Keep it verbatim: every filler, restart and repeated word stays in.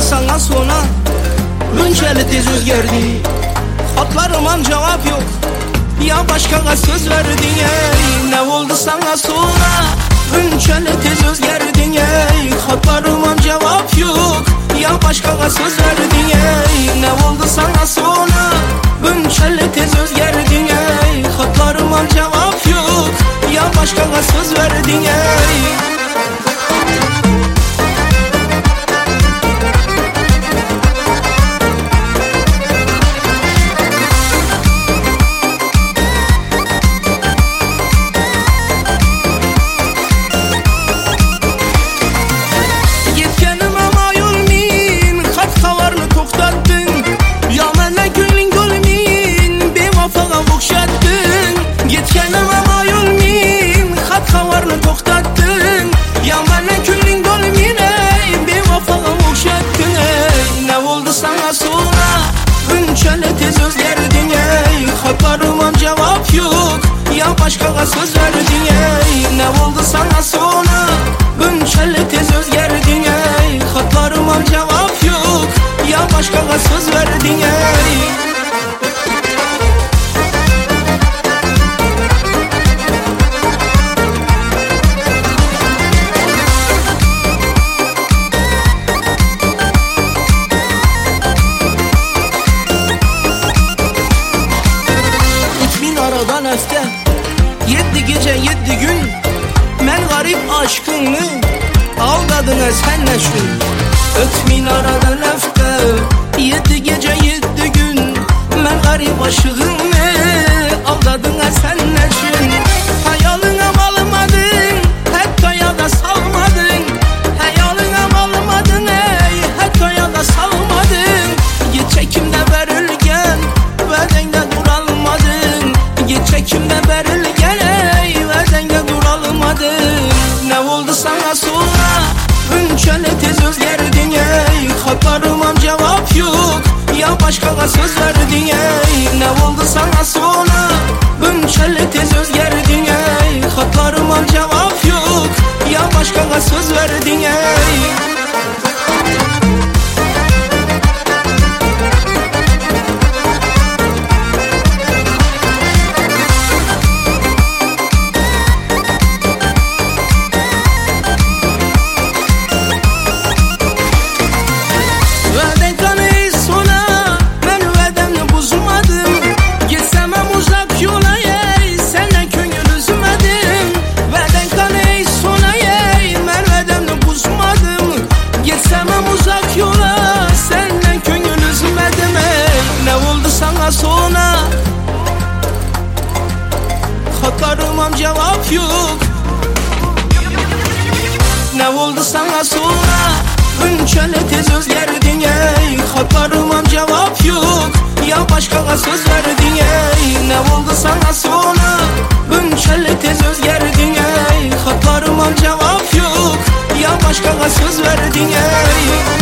sana sonra? Önceli tez özgerdi, hatlarıma cevap yok. Ya başkaga söz verdin ey, ne oldu sana sonra? Önceli tez özgerdin ey, hatlarıma cevap yok. Ya başkaga söz verdin ey, ne oldu sana sonra? Önceli tez özgerdin ey, hatlarıma cevap yok. Ya başkaga söz verdin ey. Hatlarıma cevap yok. Ya başkaga söz verdin ey, ne oldu sana sonra? Bunçeli tez özgerdin ey, hatlarıma cevap yok. Ya başkaga söz verdin ey. Aradan öfke, yedi gece yedi gün, men garip aşkını aldadın sen neş gün. Ötmin aradan öfke, yedi gece yedi gün, men garip aşkını aldadın sen neş gün. Hayalına malmadın, hep kayada salmadın. Hayalına malmadın ey, hep kayada salmadın. Git çekimde verilgen, bedende duralmadın. Çekimde verilgen ey, ve denge duralmadın. Ne oldu sana sonra? Önceli tez özgerdin ey, hatlarıma cevap yok. Ya başkaga söz verdin ey, ne oldu sana sonra? Önceli tez özgerdin ey, hatlarıma cevap yok. Ya başkaga söz verdin ey. Sonra hatlarıma cevap yok. Ne oldu sana sonra? Önceli tez özgerdin ey, hatlarıma cevap yok. Ya başkaga söz verdin ey, ne oldu sana sonra? Önceli tez özgerdin ey, hatlarıma cevap yok. Ya başkaga söz verdin ey.